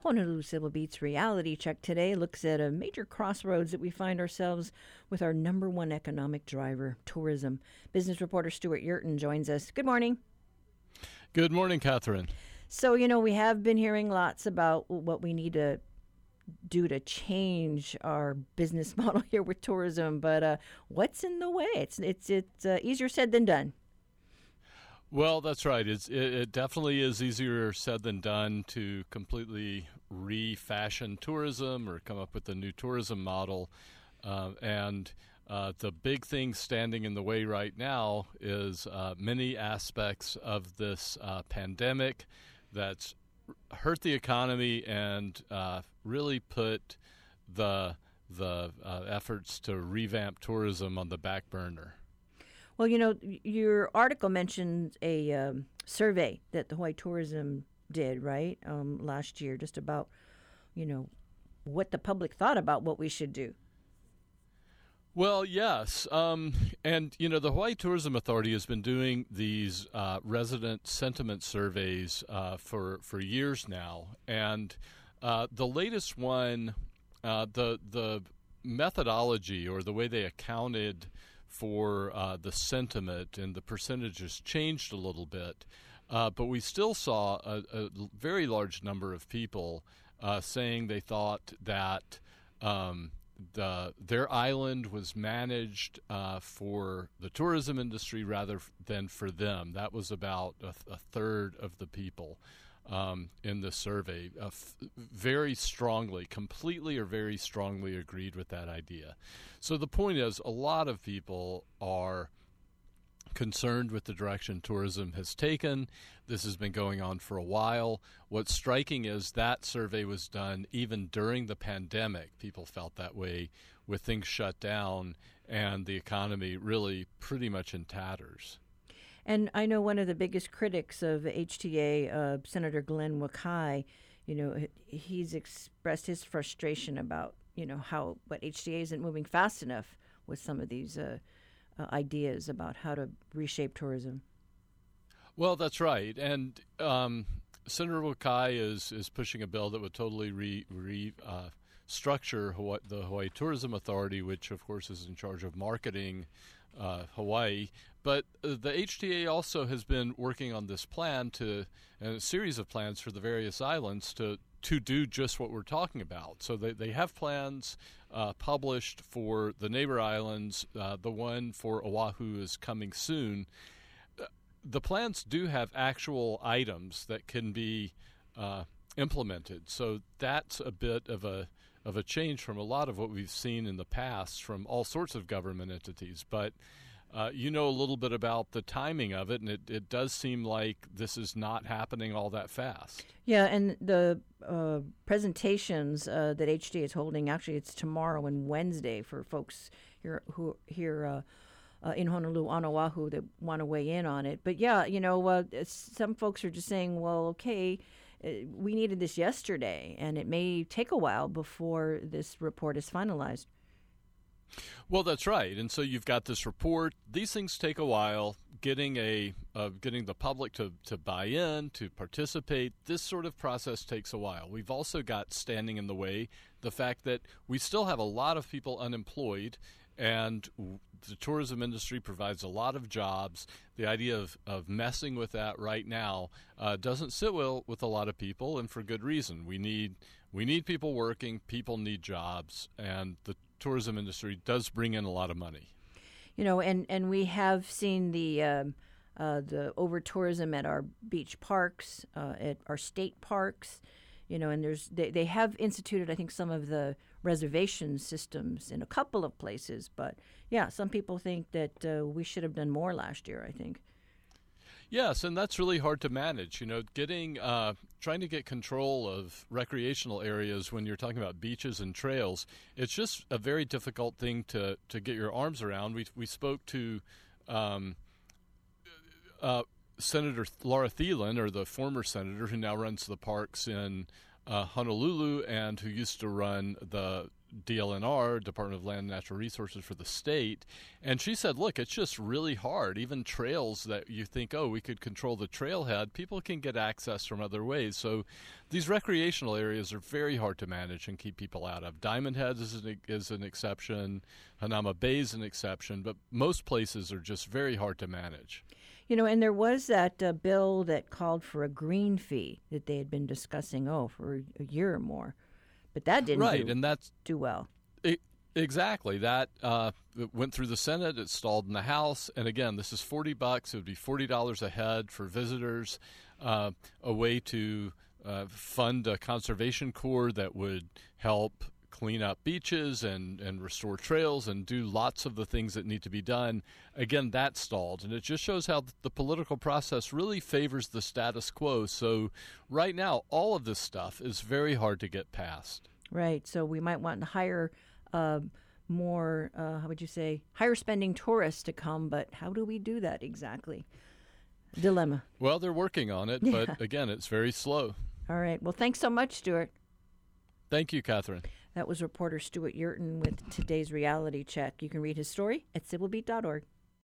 Honolulu Civil Beat's reality check today looks at a major crossroads that we find ourselves with our number one economic driver, tourism. Business reporter Stuart Yurton joins us. Good morning. Good morning, Catherine. So, we have been hearing lots about what we need to do to change our business model here with tourism, but what's in the way? It's easier said than done. Well, that's right. It definitely is easier said than done to completely refashion tourism or come up with a new tourism model. And the big thing standing in the way right now is many aspects of this pandemic that's hurt the economy and really put the efforts to revamp tourism on the back burner. Well, your article mentioned a survey that the Hawaii Tourism did, right, last year, just about, what the public thought about what we should do. Well, yes. And, the Hawaii Tourism Authority has been doing these resident sentiment surveys for years now. And the latest one, the methodology or the way they accounted for the sentiment and the percentages changed a little bit, but we still saw a very large number of people saying they thought that their island was managed for the tourism industry rather than for them. That was about a third of the people in the survey very strongly, completely or very strongly agreed with that idea. So the point is, a lot of people are concerned with the direction tourism has taken. This has been going on for a while. What's striking is that survey was done even during the pandemic. People felt that way with things shut down and the economy really pretty much in tatters. And I know one of the biggest critics of HTA, Senator Glenn Wakai, he's expressed his frustration about, but HTA isn't moving fast enough with some of these ideas about how to reshape tourism. Well, that's right. And Senator Wakai is pushing a bill that would totally structure the Hawaii Tourism Authority, which, of course, is in charge of marketing Hawaii. But the HTA also has been working on this plan and a series of plans for the various islands to do just what we're talking about. So they have plans published for the neighbor islands. The one for Oahu is coming soon. The plans do have actual items that can be implemented. So that's a bit of a change from a lot of what we've seen in the past from all sorts of government entities. But a little bit about the timing of it, and it does seem like this is not happening all that fast. Yeah, and the presentations that HTA is holding, actually it's tomorrow and Wednesday for folks here in Honolulu, on Oahu, that want to weigh in on it. But yeah, some folks are just saying, well, okay, we needed this yesterday, and it may take a while before this report is finalized. Well, that's right. And so you've got this report. These things take a while. Getting the public to buy in, to participate, this sort of process takes a while. We've also got standing in the way the fact that we still have a lot of people unemployed, and the tourism industry provides a lot of jobs. The idea of messing with that right now doesn't sit well with a lot of people, and for good reason. We need people working. People need jobs, and the tourism industry does bring in a lot of money. And we have seen the over tourism at our beach parks, at our state parks, and they have instituted, I think, some of the reservation systems in a couple of places. But yeah, some people think that we should have done more last year, I think. Yes, and that's really hard to manage. Trying to get control of recreational areas when you're talking about beaches and trails, it's just a very difficult thing to get your arms around. We spoke to Senator Laura Thielen, or the former senator who now runs the parks in Honolulu and who used to run the DLNR, Department of Land and Natural Resources for the state. And she said, look, it's just really hard. Even trails that you think, oh, we could control the trailhead, people can get access from other ways. So these recreational areas are very hard to manage and keep people out of. Diamond Head is an exception. Hanauma Bay is an exception. But most places are just very hard to manage. You know, and there was that bill that called for a green fee that they had been discussing, for a year or more. But that didn't do well. Exactly. That it went through the Senate. It stalled in the House. And again, this is $40. It would be $40 a head for visitors, a way to fund a conservation corps that would help clean up beaches and restore trails and do lots of the things that need to be done. Again, that stalled. And it just shows how the political process really favors the status quo. So right now, all of this stuff is very hard to get passed. Right. So we might want to hire more, higher spending tourists to come. But how do we do that exactly? Dilemma. Well, they're working on it. Yeah. But again, it's very slow. All right. Well, thanks so much, Stuart. Thank you, Catherine. That was reporter Stuart Yurton with today's Reality Check. You can read his story at civilbeat.org.